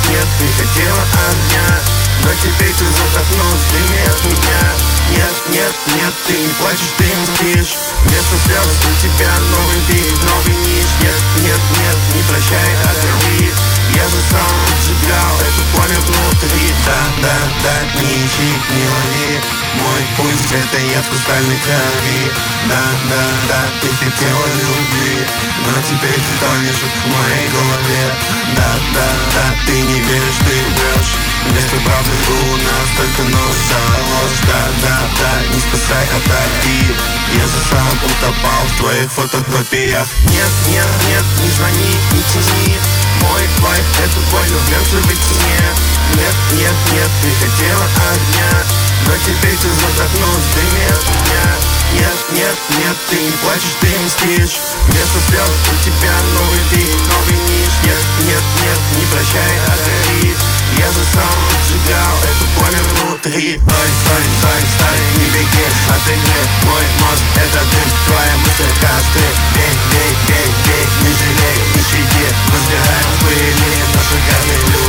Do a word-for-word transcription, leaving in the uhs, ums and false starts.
нет, ты хотела огня, но теперь ты задохнулась, дыми от меня. Нет, нет, нет, ты не плачешь, ты мстишь. Вместо слез у тебя новый вид, новый ниш. Нет, нет, нет, не прощай, оторви. Я же сам сжигал это пламя внутри. Да, да, да, не ищи, не лови. Мой пульс — это яд хрустальной крови. Да, да, да, ты хотела любви, но теперь ты тонешь в моей голове. Да, да, да, ты не веришь, ты врешь. Вместо правды у нас только нож за ложь. Да, да, да, не спасай, отойди. Я же сам утопал в твоих фотокопиях. Нет, нет, нет, не звони, не тяни. Мой вайб — это боль в глянцевой тени. Нет, нет, нет, ты хотела огня, но теперь ты задохнулась, дыми от меня. Нет, нет, нет, ты не плачешь, ты мстишь. Вместо слез у тебя новый вид, новый ниш. Нет, нет, нет, не прощай, отгори. Я же сам сжигал это пламя внутри. Стой, стой, стой, стой, не беги от игры. Мой мозг — это дым, твоя мысль — костры. Бей, бей, бей, бей, не жалей, не щади. Разбираем пыли, наши горные люди.